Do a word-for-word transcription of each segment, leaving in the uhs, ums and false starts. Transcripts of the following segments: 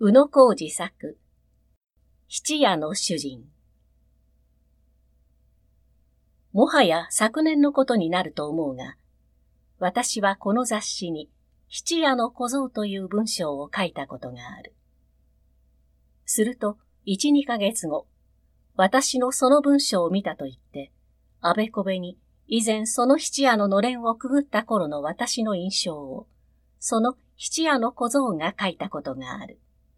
宇野浩二作、質屋の主人。もはや昨年のことになると思うが、私はこの雑誌に質屋の小僧という文章を書いたことがある。すると、一、二ヶ月後、私のその文章を見たと言って、あべこべに以前その質屋ののれんをくぐった頃の私の印象を、その質屋の小僧が書いたことがある。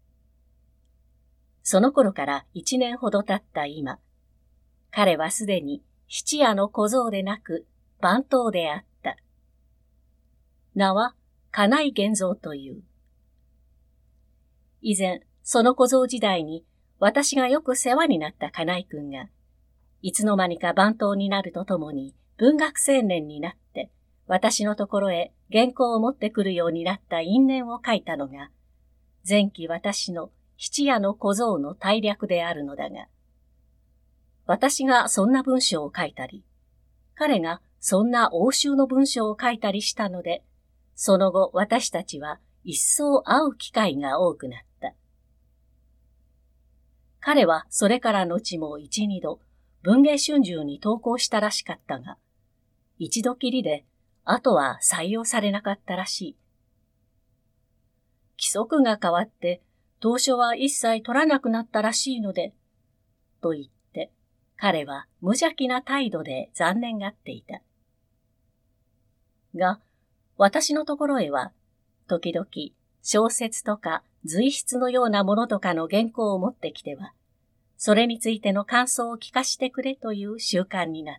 その頃から一年ほど経った今、彼はすでに質屋の小僧でなく番頭であった。名は金井源三という。以前、その小僧時代に私がよく世話になった金井くんが、いつの間にか番頭になるとともに文学青年になって、私のところへ原稿を持ってくるようになった因縁を書いたのが、前期私の質屋の小僧の大略であるのだが、私がそんな文章を書いたり、彼がそんな欧州の文章を書いたりしたので、その後私たちは一層会う機会が多くなった。彼はそれから後も一二度文藝春秋に投稿したらしかったが、一度きりで、あとは採用されなかったらしい。規則が変わって当初は一切取らなくなったらしいので、と言って、彼は無邪気な態度で残念がっていた。が、私のところへは、時々小説とか随筆のようなものとかの原稿を持ってきては、それについての感想を聞かしてくれという習慣になった。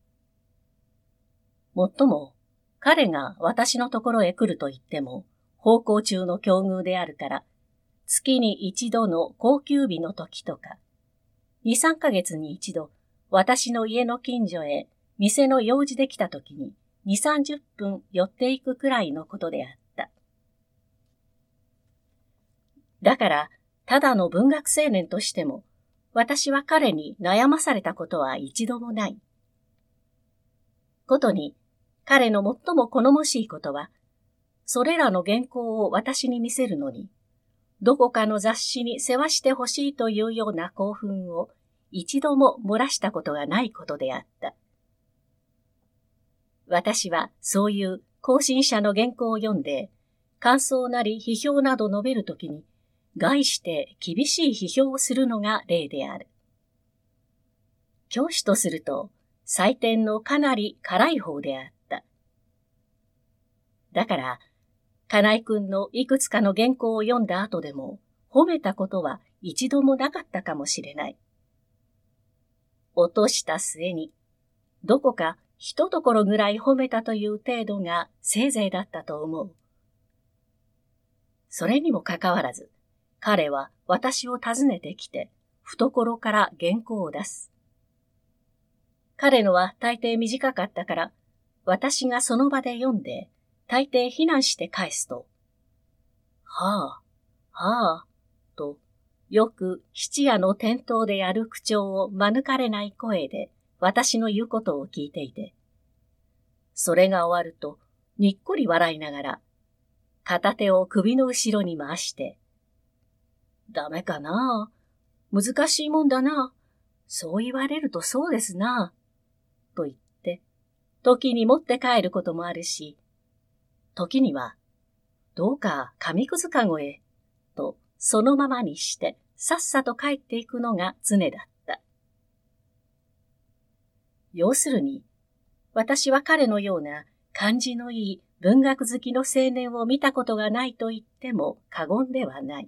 もっとも、彼が私のところへ来ると言っても、奉公中の境遇であるから、月に一度の公休日の時とか、二三ヶ月に一度、私の家の近所へ店の用事で来た時に二三十分寄っていくくらいのことであった。だから、ただの文学青年としても、私は彼に悩まされたことは一度もない。ことに、彼の最も好ましいことは、それらの原稿を私に見せるのに、どこかの雑誌に世話してほしいというような興奮を一度も漏らしたことがないことであった。私はそういう更新者の原稿を読んで、感想なり批評など述べるときに、概して厳しい批評をするのが例である。教師とすると、採点のかなり辛い方であった。だから、金井くんのいくつかの原稿を読んだ後でも、褒めたことは一度もなかったかもしれない。落とした末に、どこか一ところぐらい褒めたという程度がせいぜいだったと思う。それにもかかわらず、彼は私を訪ねてきて、懐から原稿を出す。彼のは大抵短かったから、私がその場で読んで、大抵非難して返すと、はあ、はあ、と、よく質屋の店頭でやる口調を免れない声で私の言うことを聞いていて、それが終わるとにっこり笑いながら、片手を首の後ろに回して、ダメかな、難しいもんだな、そう言われるとそうですな、と言って、時に持って帰ることもあるし、時には、どうか紙くずかごへ、とそのままにしてさっさと帰っていくのが常だった。要するに、私は彼のような感じのいい文学好きの青年を見たことがないと言っても過言ではない。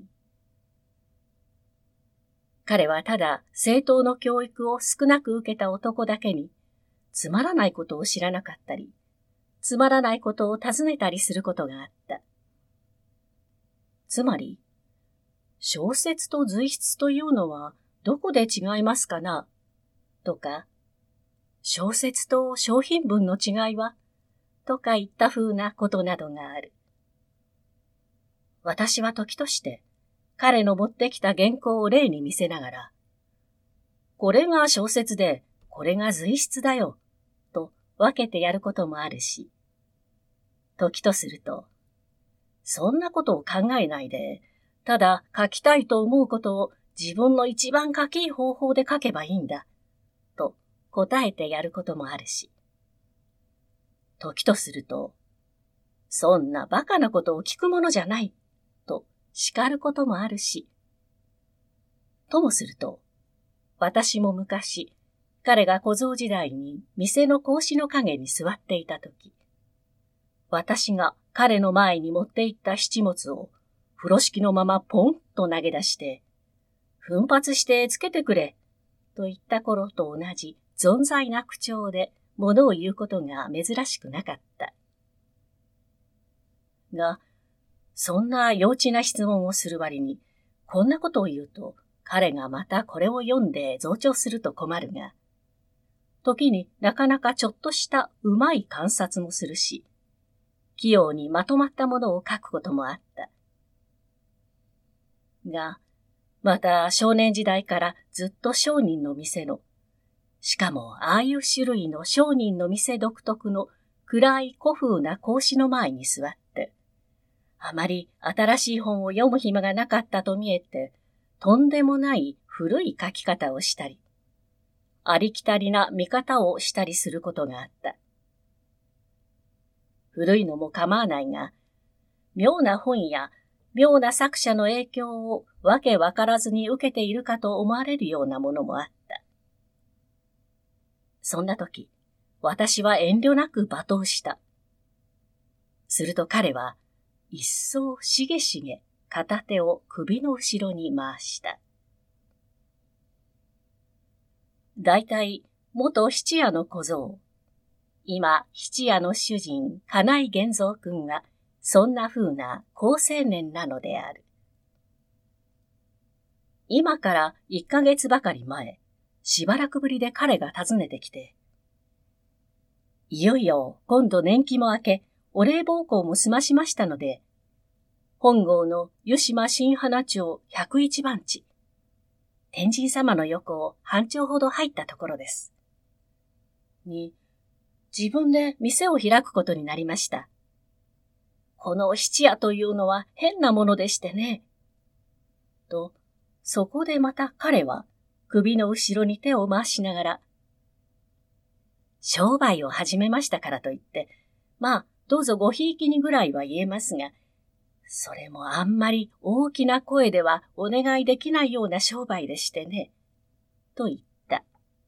彼はただ正当の教育を少なく受けた男だけに、つまらないことを知らなかったり、つまらないことを尋ねたりすることがあった。つまり、小説と随筆というのはどこで違いますかなとか、小説と商品文の違いはとか言った風なことなどがある。私は時として彼の持ってきた原稿を例に見せながら、これが小説でこれが随筆だよと分けてやることもあるし、時とすると、そんなことを考えないで、 ただ書きたいと思うことを自分の一番書きいい方法で書けばいいんだ、と答えてやることもあるし、時とすると、そんな馬鹿なことを聞くものじゃない、と叱ることもあるし、ともすると、私も昔、彼が小僧時代に店の格子の陰に座っていたとき、私が彼の前に持って行った七物を風呂敷のままポンと投げ出して、奮発してつけてくれ、と言った頃と同じ存在な口調で物を言うことが珍しくなかった。が、そんな幼稚な質問をする割に、こんなことを言うと、彼がまたこれを読んで増長すると困るが、時になかなかちょっとしたうまい観察もするし、器用にまとまったものを書くこともあった。が、また少年時代からずっと商人の店の、しかもああいう種類の商人の店独特の暗い古風な格子の前に座って、あまり新しい本を読む暇がなかったと見えて、とんでもない古い書き方をしたり、ありきたりな見方をしたりすることがあった。古いのも構わないが、妙な本や妙な作者の影響をわけわからずに受けているかと思われるようなものもあった。そんな時、私は遠慮なく罵倒した。すると彼は、一層しげしげ片手を首の後ろに回した。だいたい元七屋の小僧、今七屋の主人金井源三君がそんな風な好青年なのである。今から一ヶ月ばかり前、しばらくぶりで彼が訪ねてきて、いよいよ今度年季も明け、お礼奉公も済ましましたので、本郷の湯島新花町百一番地、天神様の横を半丁ほど入ったところです。に、自分で店を開くことになりました。この七屋というのは変なものでしてね。と、そこでまた彼は首の後ろに手を回しながら、商売を始めましたからといって、まあ、どうぞごひいきにぐらいは言えますが、それもあんまり大きな声ではお願いできないような商売でしてね、と言った。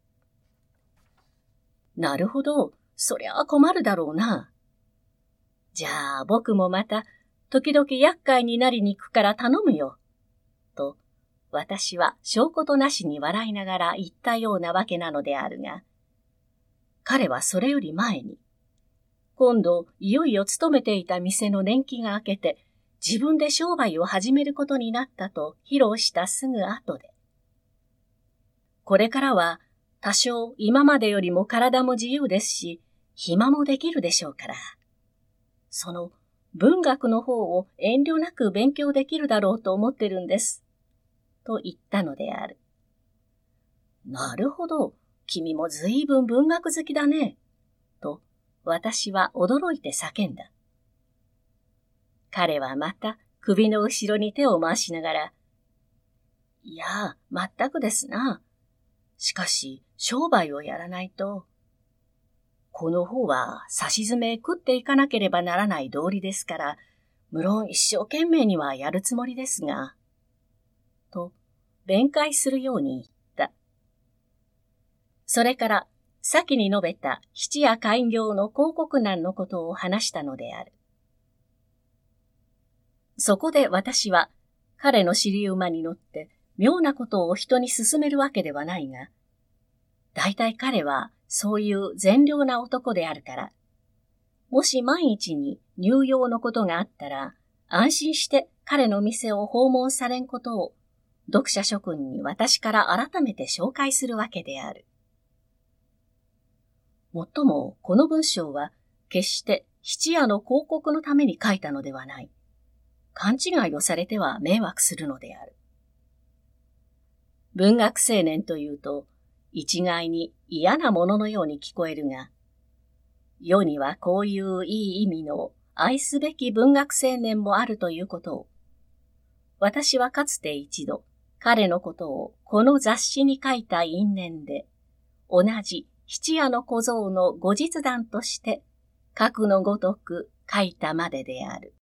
なるほど、そりゃあ困るだろうな。じゃあ僕もまた時々厄介になりに行くから頼むよ。と私は証拠となしに笑いながら言ったようなわけなのであるが、彼はそれより前に、今度いよいよ勤めていた店の年季が明けて自分で商売を始めることになったと披露したすぐ後で、これからは多少今までよりも体も自由ですし、暇もできるでしょうから、その文学の方を遠慮なく勉強できるだろうと思ってるんです。と言ったのである。なるほど、君もずいぶん文学好きだね。と私は驚いて叫んだ。彼はまた首の後ろに手を回しながら、いや、まったくですな。しかし商売をやらないと、この方は差し詰め食っていかなければならない道理ですから、無論一生懸命にはやるつもりですが、と弁解するように言った。それから先に述べた七屋開業の広告難のことを話したのである。そこで私は彼の尻馬に乗って妙なことを人に勧めるわけではないが、だいたい彼はそういう善良な男であるから、もし万一に入用のことがあったら、安心して彼の店を訪問されんことを読者諸君に私から改めて紹介するわけである。もっともこの文章は決して七屋の広告のために書いたのではない。勘違いをされては迷惑するのである。文学青年というと一概に嫌なもののように聞こえるが、世にはこういういい意味の愛すべき文学青年もあるということを、 私はかつて一度、彼のことをこの雑誌に書いた因縁で、同じ七夜の小僧の後日談として、書くのごとく書いたまでである。